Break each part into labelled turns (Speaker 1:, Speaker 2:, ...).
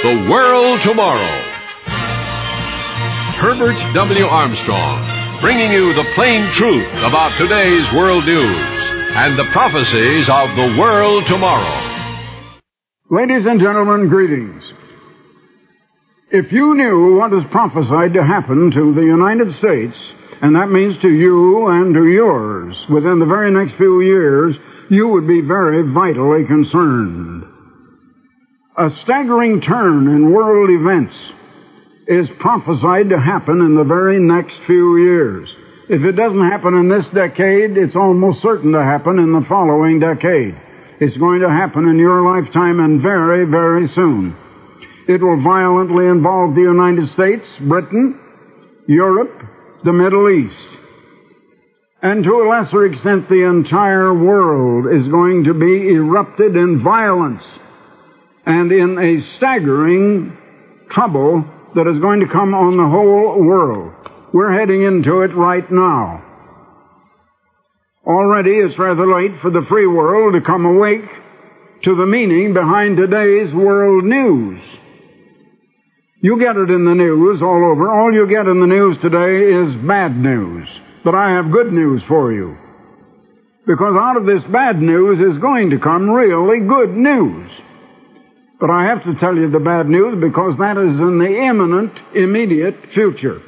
Speaker 1: The World Tomorrow. Herbert W. Armstrong, bringing you the plain truth about today's world news and the prophecies of the world tomorrow.
Speaker 2: Ladies and gentlemen, greetings. If you knew what is prophesied to happen to the United States, and that means to you and to yours, within the very next few years, you would be very vitally concerned. A staggering turn in world events is prophesied to happen in the very next few years. If it doesn't happen in this decade, it's almost certain to happen in the following decade. It's going to happen in your lifetime and very, very soon. It will violently involve the United States, Britain, Europe, the Middle East. And to a lesser extent, the entire world is going to be erupted in violence and in a staggering trouble that is going to come on the whole world. We're heading into it right now. Already it's rather late for the free world to come awake to the meaning behind today's world news. You get it in the news all over. All you get in the news today is bad news. But I have good news for you. Because out of this bad news is going to come really good news. But I have to tell you the bad news because that is in the imminent, immediate future.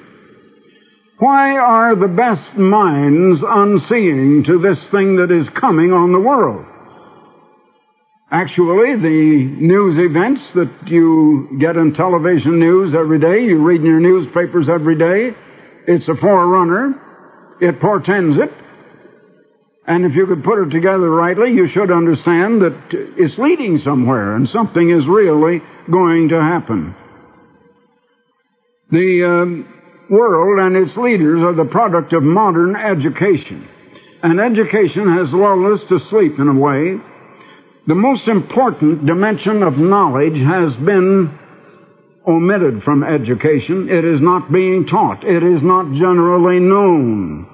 Speaker 2: Why are the best minds unseeing to this thing that is coming on the world? Actually, the news events that you get in television news every day, you read in your newspapers every day, it's a forerunner. It portends it. And if you could put it together rightly, you should understand that it's leading somewhere and something is really going to happen. The world and its leaders are the product of modern education. And education has lulled us to sleep in a way. The most important dimension of knowledge has been omitted from education. It is not being taught. It is not generally known.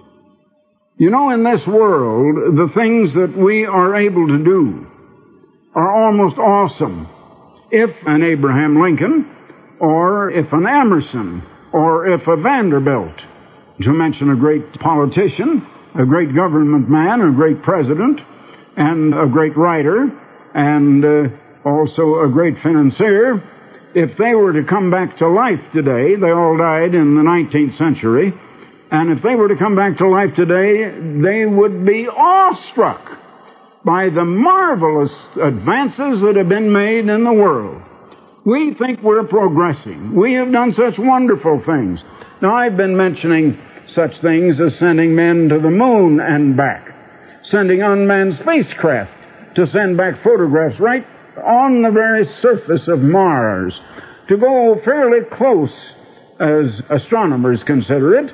Speaker 2: You know, in this world, the things that we are able to do are almost awesome. If an Abraham Lincoln, or if an Emerson, or if a Vanderbilt, to mention a great politician, a great government man, a great president, and a great writer, and also a great financier, if they were to come back to life today, they all died in the 19th century, and if they were to come back to life today, they would be awestruck by the marvelous advances that have been made in the world. We think we're progressing. We have done such wonderful things. Now, I've been mentioning such things as sending men to the moon and back, sending unmanned spacecraft to send back photographs right on the very surface of Mars, to go fairly close, as astronomers consider it,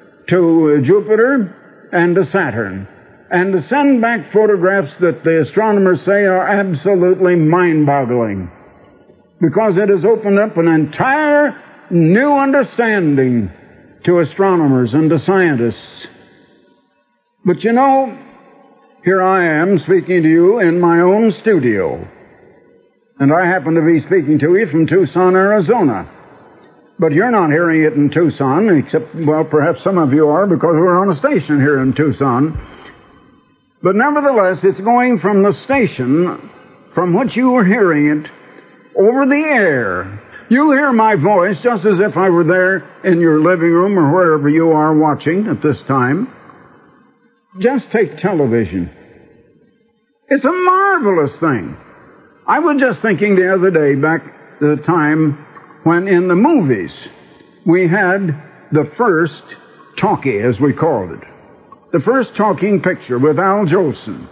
Speaker 2: to Jupiter and to Saturn, and to send back photographs that the astronomers say are absolutely mind-boggling, because it has opened up an entire new understanding to astronomers and to scientists. But you know, here I am speaking to you in my own studio, and I happen to be speaking to you from Tucson, Arizona. But you're not hearing it in Tucson, except, well, perhaps some of you are, because we're on a station here in Tucson. But nevertheless, it's going from the station from which you were hearing it over the air. You hear my voice just as if I were there in your living room or wherever you are watching at this time. Just take television. It's a marvelous thing. I was just thinking the other day, back at the time when in the movies we had the first talkie, as we called it. The first talking picture with Al Jolson.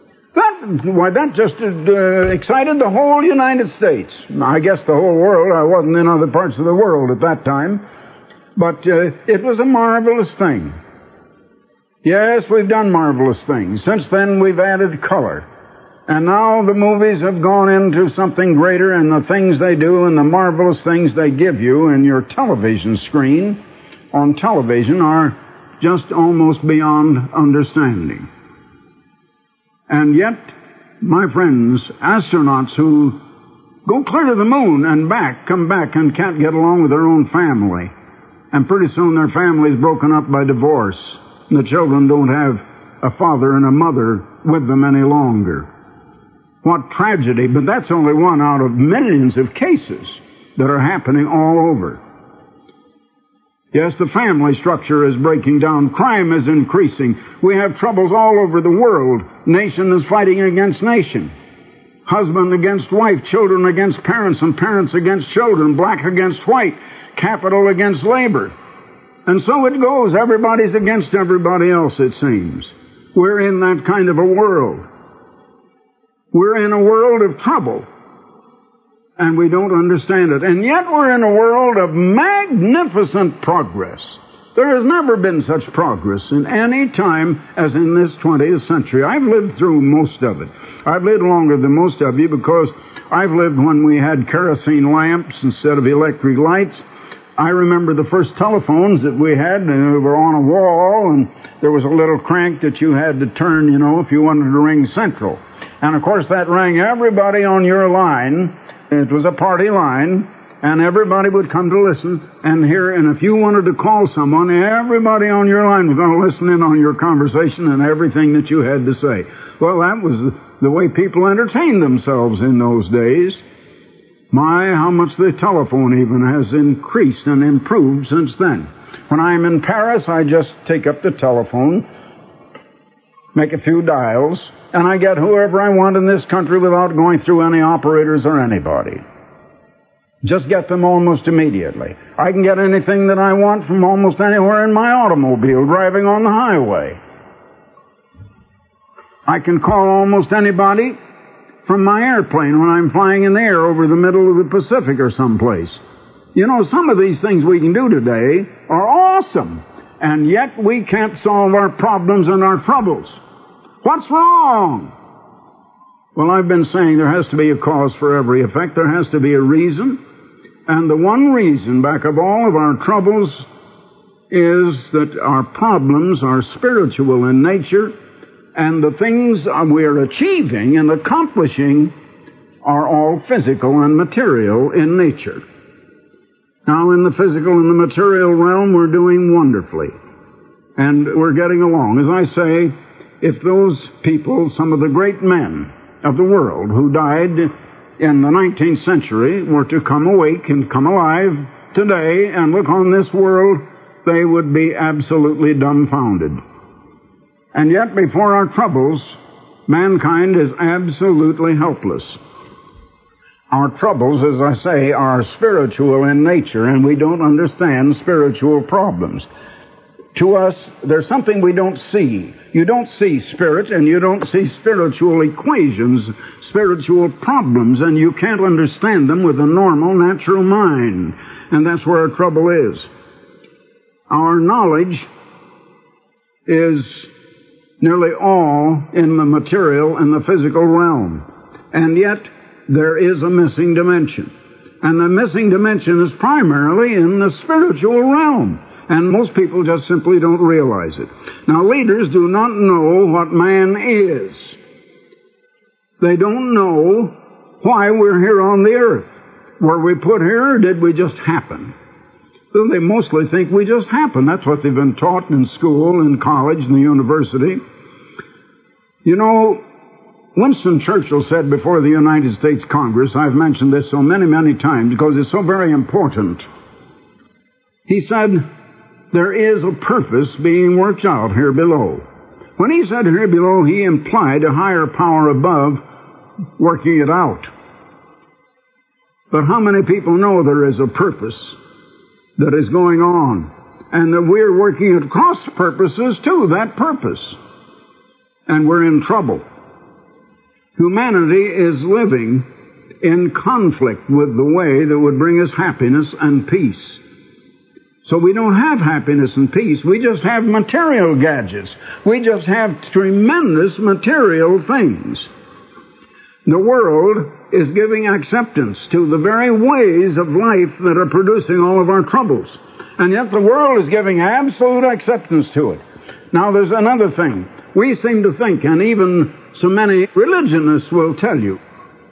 Speaker 2: That just excited the whole United States. I guess the whole world. I wasn't in other parts of the world at that time. But it was a marvelous thing. Yes, we've done marvelous things. Since then, we've added color. And now the movies have gone into something greater, and the things they do and the marvelous things they give you in your television screen on television are just almost beyond understanding. And yet, my friends, astronauts who go clear to the moon and back, come back and can't get along with their own family. And pretty soon their family's broken up by divorce. And the children don't have a father and a mother with them any longer. What tragedy, but that's only one out of millions of cases that are happening all over. Yes, the family structure is breaking down. Crime is increasing. We have troubles all over the world. Nation is fighting against nation. Husband against wife, children against parents, and parents against children, black against white, capital against labor. And so it goes. Everybody's against everybody else, it seems. We're in that kind of a world. We're in a world of trouble. And we don't understand it. And yet we're in a world of magnificent progress. There has never been such progress in any time as in this 20th century. I've lived through most of it. I've lived longer than most of you because I've lived when we had kerosene lamps instead of electric lights. I remember the first telephones that we had, and they were on a wall, and there was a little crank that you had to turn, if you wanted to ring Central. And of course that rang everybody on your line. It was a party line, and everybody would come to listen and hear, and if you wanted to call someone, everybody on your line was going to listen in on your conversation and everything that you had to say. Well, that was the way people entertained themselves in those days. My, how much the telephone even has increased and improved since then. When I'm in Paris, I just take up the telephone, make a few dials, and I get whoever I want in this country without going through any operators or anybody. Just get them almost immediately. I can get anything that I want from almost anywhere in my automobile driving on the highway. I can call almost anybody from my airplane when I'm flying in the air over the middle of the Pacific or someplace. Some of these things we can do today are awesome, and yet we can't solve our problems and our troubles. What's wrong? Well, I've been saying there has to be a cause for every effect. There has to be a reason. And the one reason back of all of our troubles is that our problems are spiritual in nature, and the things we're achieving and accomplishing are all physical and material in nature. Now, in the physical and the material realm, we're doing wonderfully. And we're getting along. As I say, if those people, some of the great men of the world who died in the 19th century, were to come awake and come alive today and look on this world, they would be absolutely dumbfounded. And yet, before our troubles, mankind is absolutely helpless. Our troubles, as I say, are spiritual in nature, and we don't understand spiritual problems. To us, there's something we don't see. You don't see spirit, and you don't see spiritual equations, spiritual problems, and you can't understand them with a normal, natural mind. And that's where our trouble is. Our knowledge is nearly all in the material and the physical realm. And yet, there is a missing dimension. And the missing dimension is primarily in the spiritual realm. And most people just simply don't realize it. Now, leaders do not know what man is. They don't know why we're here on the earth. Were we put here, or did we just happen? Well, they mostly think we just happen. That's what they've been taught in school, in college, in the university. Winston Churchill said before the United States Congress, I've mentioned this so many, many times because it's so very important. He said, there is a purpose being worked out here below. When he said here below, he implied a higher power above working it out. But how many people know there is a purpose that is going on, and that we're working at cross purposes to that purpose, and we're in trouble? Humanity is living in conflict with the way that would bring us happiness and peace. So we don't have happiness and peace. We just have material gadgets. We just have tremendous material things. The world is giving acceptance to the very ways of life that are producing all of our troubles. And yet the world is giving absolute acceptance to it. Now there's another thing. We seem to think, and even so many religionists will tell you,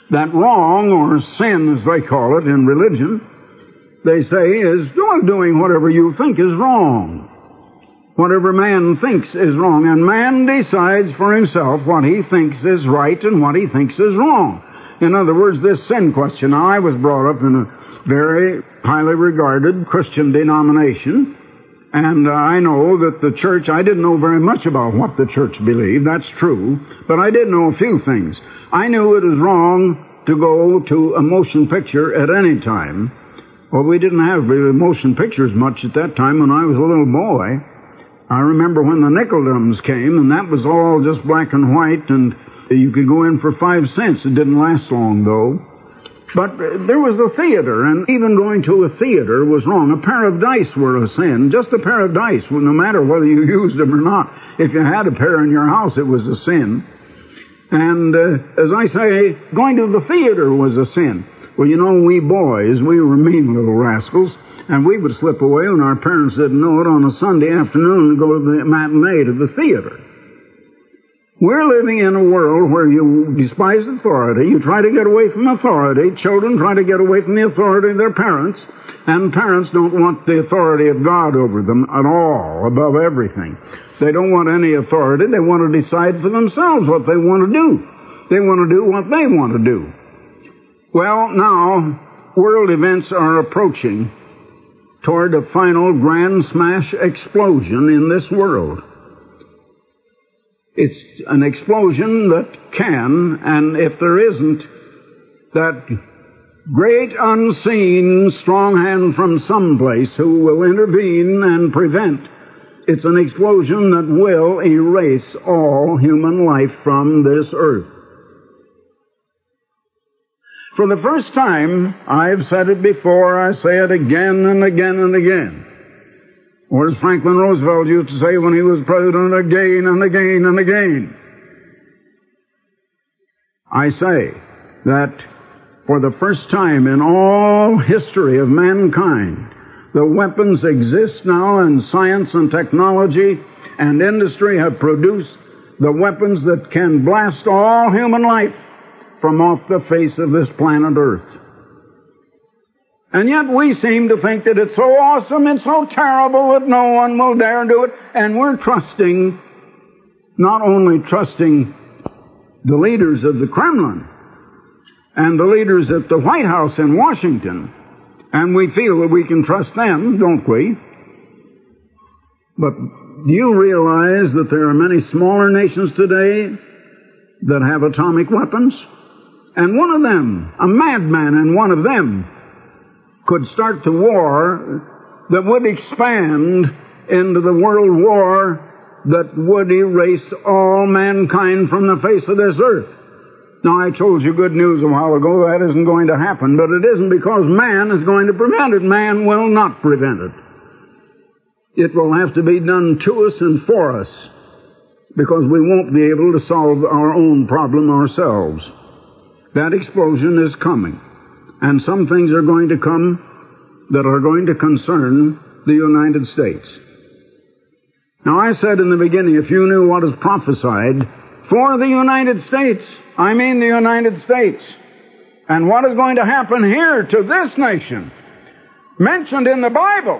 Speaker 2: that wrong, or sin as they call it in religion, they say, is doing whatever you think is wrong. Whatever man thinks is wrong. And man decides for himself what he thinks is right and what he thinks is wrong. In other words, this sin question. Now, I was brought up in a very highly regarded Christian denomination, and I know that the church, I didn't know very much about what the church believed, that's true, but I did know a few things. I knew it was wrong to go to a motion picture at any time. Well, we didn't have motion pictures much at that time when I was a little boy. I remember when the nickeldums came, and that was all just black and white, and you could go in for 5 cents. It didn't last long, though. But there was the theater, and even going to a theater was wrong. A pair of dice were a sin. Just a pair of dice, no matter whether you used them or not. If you had a pair in your house, it was a sin. And as I say, going to the theater was a sin. Well, you know, we boys, we were mean little rascals, and we would slip away when our parents didn't know it on a Sunday afternoon and go to the matinee to the theater. We're living in a world where you despise authority, you try to get away from authority, children try to get away from the authority of their parents, and parents don't want the authority of God over them at all, above everything. They don't want any authority, they want to decide for themselves what they want to do. They want to do what they want to do. Well, now, world events are approaching toward a final grand smash explosion in this world. It's an explosion that can, and if there isn't, that great unseen strong hand from someplace who will intervene and prevent, it's an explosion that will erase all human life from this earth. For the first time, I've said it before, I say it again and again and again. Or as Franklin Roosevelt used to say when he was president, again and again and again. I say that for the first time in all history of mankind, the weapons exist now, and science and technology and industry have produced the weapons that can blast all human life from off the face of this planet Earth. And yet we seem to think that it's so awesome and so terrible that no one will dare do it. And we're trusting, not only trusting the leaders of the Kremlin and the leaders at the White House in Washington, and we feel that we can trust them, don't we? But do you realize that there are many smaller nations today that have atomic weapons? And one of them, a madman in one of them, could start the war that would expand into the world war that would erase all mankind from the face of this earth. Now, I told you good news a while ago. That isn't going to happen, but it isn't because man is going to prevent it. Man will not prevent it. It will have to be done to us and for us, because we won't be able to solve our own problem ourselves. That explosion is coming. And some things are going to come that are going to concern the United States. Now, I said in the beginning, if you knew what is prophesied for the United States, I mean the United States, and what is going to happen here to this nation, mentioned in the Bible,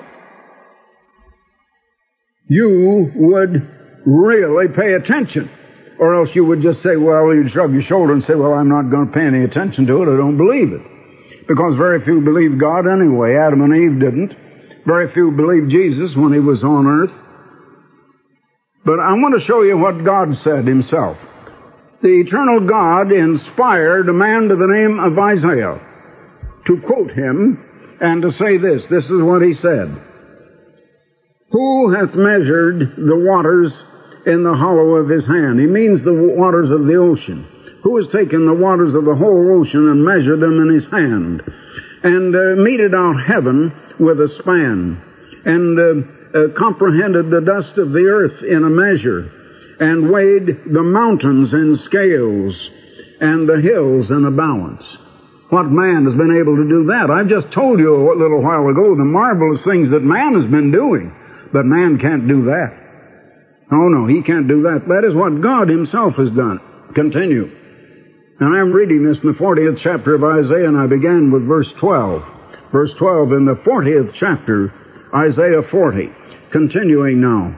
Speaker 2: you would really pay attention. Or else you would just say, well, you'd shrug your shoulder and say, well, I'm not going to pay any attention to it. I don't believe it. Because very few believed God anyway. Adam and Eve didn't. Very few believed Jesus when he was on earth. But I want to show you what God said himself. The eternal God inspired a man by the name of Isaiah to quote him and to say this. This is what he said. Who hath measured the waters in the hollow of his hand? He means the waters of the ocean. Who has taken the waters of the whole ocean and measured them in his hand, and meted out heaven with a span, and comprehended the dust of the earth in a measure, and weighed the mountains in scales, and the hills in a balance? What man has been able to do that? I've just told you a little while ago the marvelous things that man has been doing, but man can't do that. Oh no, he can't do that. That is what God himself has done. Continue. And I'm reading this in the 40th chapter of Isaiah, and I began with verse 12. Verse 12 in the 40th chapter, Isaiah 40. Continuing now.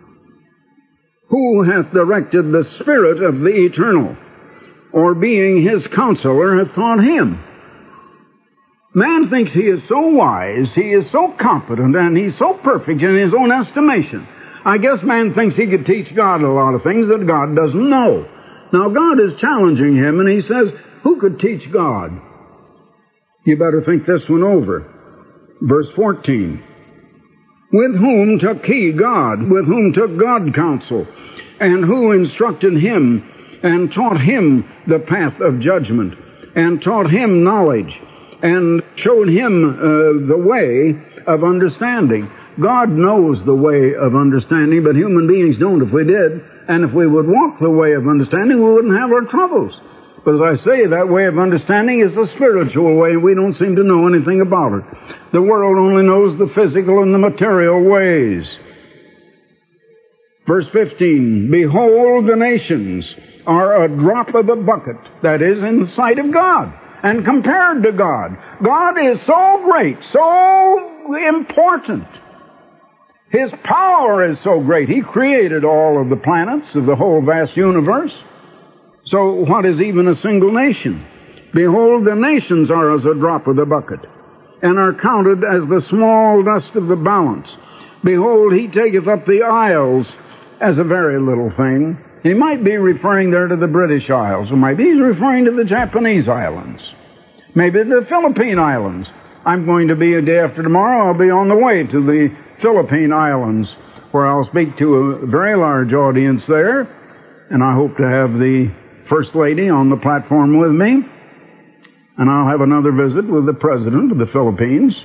Speaker 2: Who hath directed the Spirit of the Eternal, or being his counselor hath taught him? Man thinks he is so wise, he is so competent, and he's so perfect in his own estimation. I guess man thinks he could teach God a lot of things that God doesn't know. Now God is challenging him, and he says, who could teach God? You better think this one over. Verse 14. With whom took he God? With whom took God counsel? And who instructed him and taught him the path of judgment, and taught him knowledge, and showed him the way of understanding? God knows the way of understanding, but human beings don't. If we did, and if we would walk the way of understanding, we wouldn't have our troubles. But as I say, that way of understanding is a spiritual way, and we don't seem to know anything about it. The world only knows the physical and the material ways. Verse 15, behold, the nations are a drop of the bucket, that is, in the sight of God, and compared to God. God is so great, so important. His power is so great. He created all of the planets of the whole vast universe. So what is even a single nation? Behold, the nations are as a drop of the bucket, and are counted as the small dust of the balance. Behold, he taketh up the isles as a very little thing. He might be referring there to the British Isles, or maybe he's referring to the Japanese islands, maybe the Philippine Islands. I'm going to be, a day after tomorrow, I'll be on the way to the Philippine Islands, where I'll speak to a very large audience there, and I hope to have the First Lady on the platform with me, and I'll have another visit with the President of the Philippines.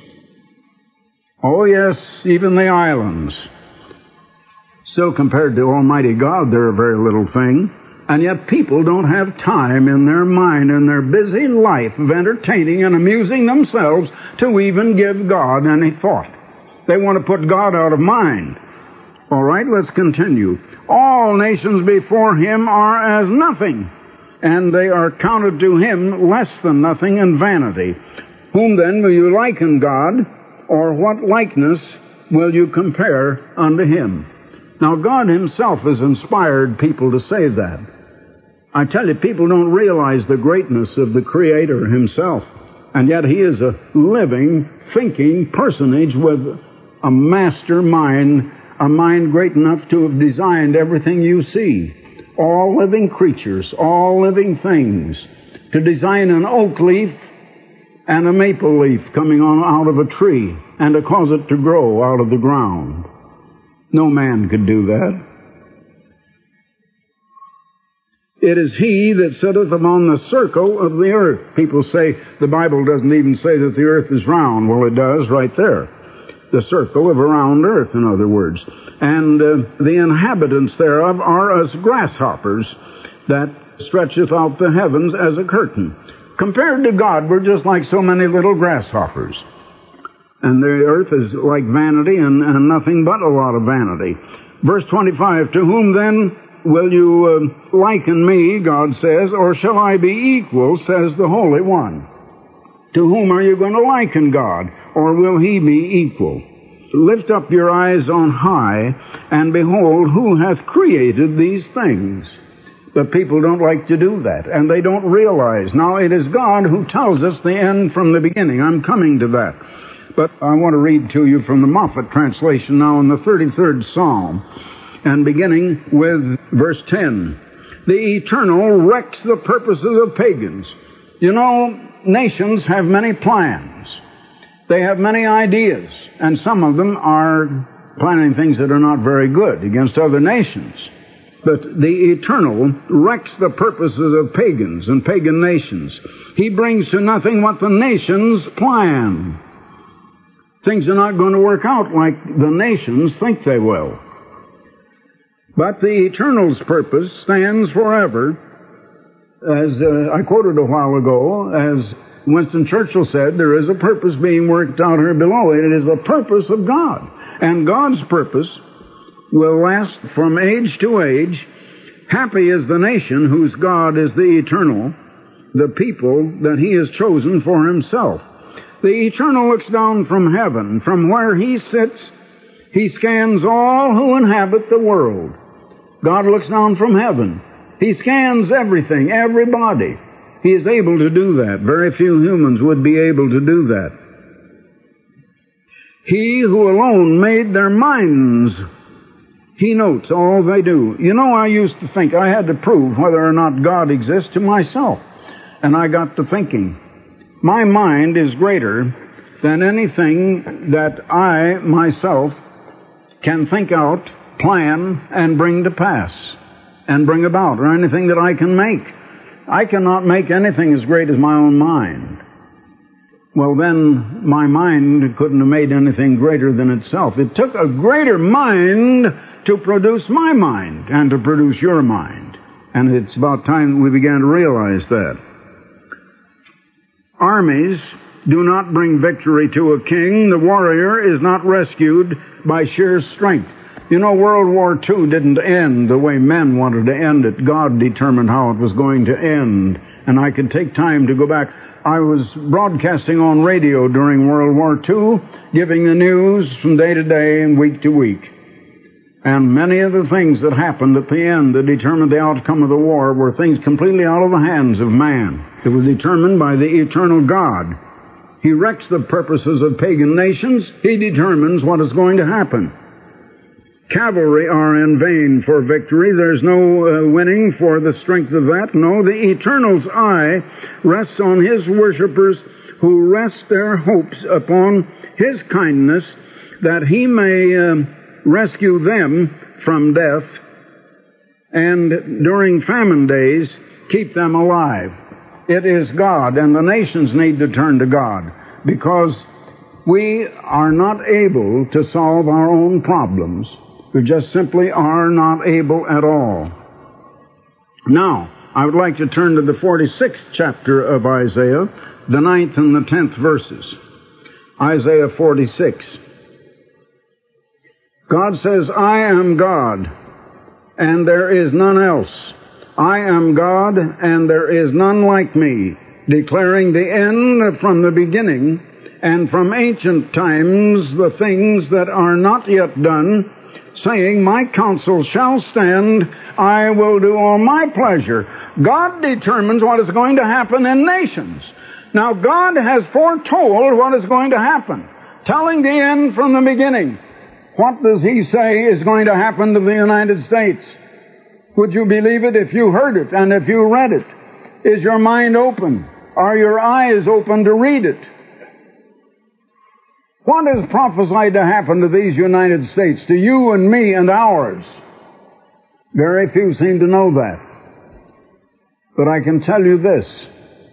Speaker 2: Oh yes, even the islands. Still, compared to Almighty God, they're a very little thing. And yet people don't have time in their mind, in their busy life of entertaining and amusing themselves, to even give God any thought. They want to put God out of mind. All right, let's continue. All nations before him are as nothing, and they are counted to him less than nothing and vanity. Whom then will you liken God, or what likeness will you compare unto him? Now, God himself has inspired people to say that. I tell you, people don't realize the greatness of the Creator himself, and yet he is a living, thinking personage with a master mind, a mind great enough to have designed everything you see, all living creatures, all living things, to design an oak leaf and a maple leaf coming on out of a tree, and to cause it to grow out of the ground. No man could do that. It is he that sitteth upon the circle of the earth. People say the Bible doesn't even say that the earth is round. Well, it does right there. The circle of a round earth, in other words. And the inhabitants thereof are as grasshoppers that stretcheth out the heavens as a curtain. Compared to God, we're just like so many little grasshoppers. And the earth is like vanity and nothing but a lot of vanity. Verse 25, to whom then will you liken me, God says, or shall I be equal, says the Holy One? To whom are you going to liken God, or will he be equal? Lift up your eyes on high, and behold, who hath created these things? But people don't like to do that, and they don't realize. Now, it is God who tells us the end from the beginning. I'm coming to that. But I want to read to you from the Moffat translation now in the 33rd Psalm, and beginning with verse 10. The Eternal wrecks the purposes of pagans. You know, nations have many plans. They have many ideas, and some of them are planning things that are not very good against other nations. But the Eternal wrecks the purposes of pagans and pagan nations. He brings to nothing what the nations plan. Things are not going to work out like the nations think they will. But the Eternal's purpose stands forever. As I quoted a while ago, as Winston Churchill said, there is a purpose being worked out here below. It is the purpose of God. And God's purpose will last from age to age. Happy is the nation whose God is the eternal, the people that he has chosen for himself. The eternal looks down from heaven. From where he sits, he scans all who inhabit the world. God looks down from heaven. He scans everything, everybody. He is able to do that. Very few humans would be able to do that. He who alone made their minds, he notes all they do. You know, I used to think I had to prove whether or not God exists to myself. And I got to thinking, my mind is greater than anything that I myself can think out, plan, and bring to pass, and bring about, or anything that I can make. I cannot make anything as great as my own mind. Well, then my mind couldn't have made anything greater than itself. It took a greater mind to produce my mind and to produce your mind. And it's about time we began to realize that. Armies do not bring victory to a king. The warrior is not rescued by sheer strength. You know, World War II didn't end the way men wanted to end it. God determined how it was going to end. And I could take time to go back. I was broadcasting on radio during World War II, giving the news from day to day and week to week. And many of the things that happened at the end that determined the outcome of the war were things completely out of the hands of man. It was determined by the eternal God. He wrecks the purposes of pagan nations. He determines what is going to happen. Cavalry are in vain for victory. There's no winning for the strength of that. No, the Eternal's eye rests on his worshipers who rest their hopes upon his kindness, that he may rescue them from death, and during famine days keep them alive. It is God, and the nations need to turn to God, because we are not able to solve our own problems. We just simply are not able at all. Now, I would like to turn to the 46th chapter of Isaiah, the 9th and the 10th verses. Isaiah 46. God says, I am God, and there is none else. I am God, and there is none like me, declaring the end from the beginning, and from ancient times the things that are not yet done, saying, my counsel shall stand, I will do all my pleasure. God determines what is going to happen in nations. Now, God has foretold what is going to happen, telling the end from the beginning. What does He say is going to happen to the United States? Would you believe it if you heard it and if you read it? Is your mind open? Are your eyes open to read it? What is prophesied to happen to these United States, to you and me and ours? Very few seem to know that. But I can tell you this.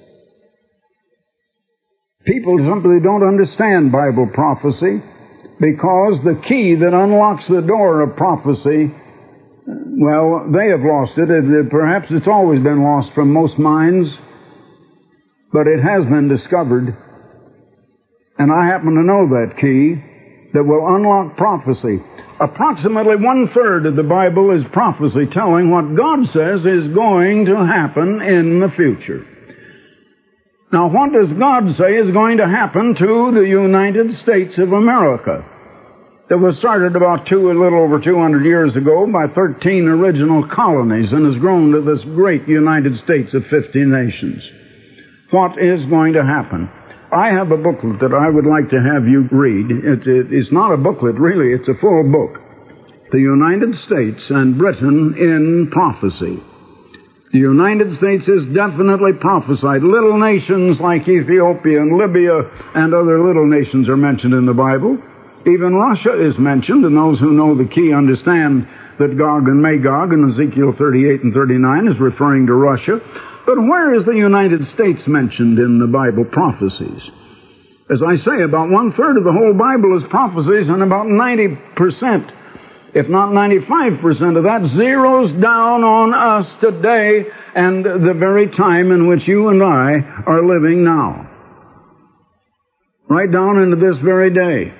Speaker 2: People simply don't understand Bible prophecy, because the key that unlocks the door of prophecy, well, they have lost it. Perhaps it's always been lost from most minds, but it has been discovered. And I happen to know that key that will unlock prophecy. Approximately 1/3 of the Bible is prophecy, telling what God says is going to happen in the future. Now, what does God say is going to happen to the United States of America? That was started about a little over 200 years ago by 13 original colonies and has grown to this great United States of 50 nations. What is going to happen? I have a booklet that I would like to have you read. It's not a booklet, really. It's a full book. The United States and Britain in Prophecy. The United States is definitely prophesied. Little nations like Ethiopia and Libya and other little nations are mentioned in the Bible. Even Russia is mentioned, and those who know the key understand that Gog and Magog in Ezekiel 38 and 39 is referring to Russia. But where is the United States mentioned in the Bible prophecies? As I say, about 1/3 of the whole Bible is prophecies, and about 90%, if not 95% of that, zeroes down on us today and the very time in which you and I are living now. Right down into this very day.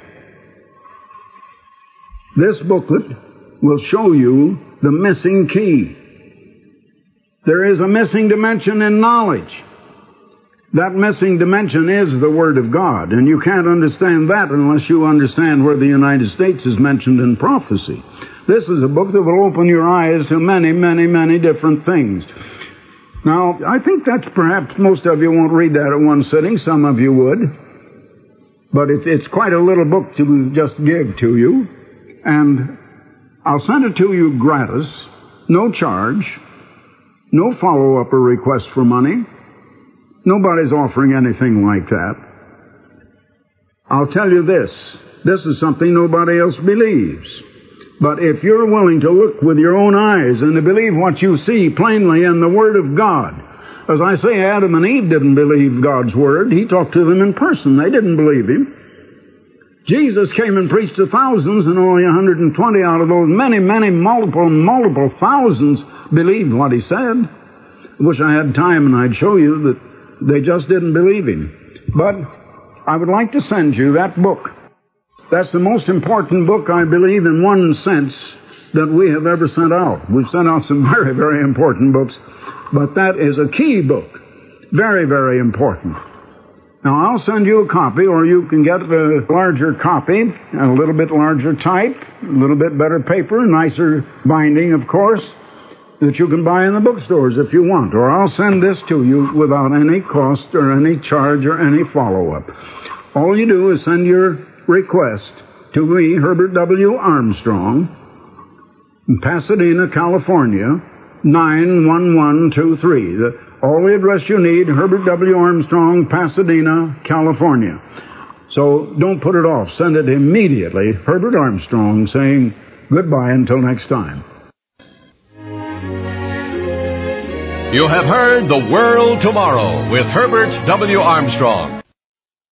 Speaker 2: This booklet will show you the missing key. There is a missing dimension in knowledge. That missing dimension is the Word of God, and you can't understand that unless you understand where the United States is mentioned in prophecy. This is a book that will open your eyes to many, many, many different things. Now, I think that's perhaps most of you won't read that at one sitting. Some of you would. But it's quite a little book to just give to you. And I'll send it to you gratis, no charge, no follow-up or request for money. Nobody's offering anything like that. I'll tell you this is something nobody else believes. But if you're willing to look with your own eyes and to believe what you see plainly in the Word of God, as I say, Adam and Eve didn't believe God's Word. He talked to them in person. They didn't believe Him. Jesus came and preached to thousands, and only 120 out of those many, many, multiple thousands believed what He said. I wish I had time and I'd show you that they just didn't believe Him. But I would like to send you that book. That's the most important book, I believe, in one sense, that we have ever sent out. We've sent out some very, very important books, but that is a key book. Very, very important. Now, I'll send you a copy, or you can get a larger copy, a little bit larger type, a little bit better paper, nicer binding, of course, that you can buy in the bookstores if you want. Or I'll send this to you without any cost or any charge or any follow-up. All you do is send your request to me, Herbert W. Armstrong, in Pasadena, California, 91123. All the address you need, Herbert W. Armstrong, Pasadena, California. So don't put it off. Send it immediately. Herbert Armstrong, saying goodbye until next time.
Speaker 1: You have heard The World Tomorrow with Herbert W. Armstrong.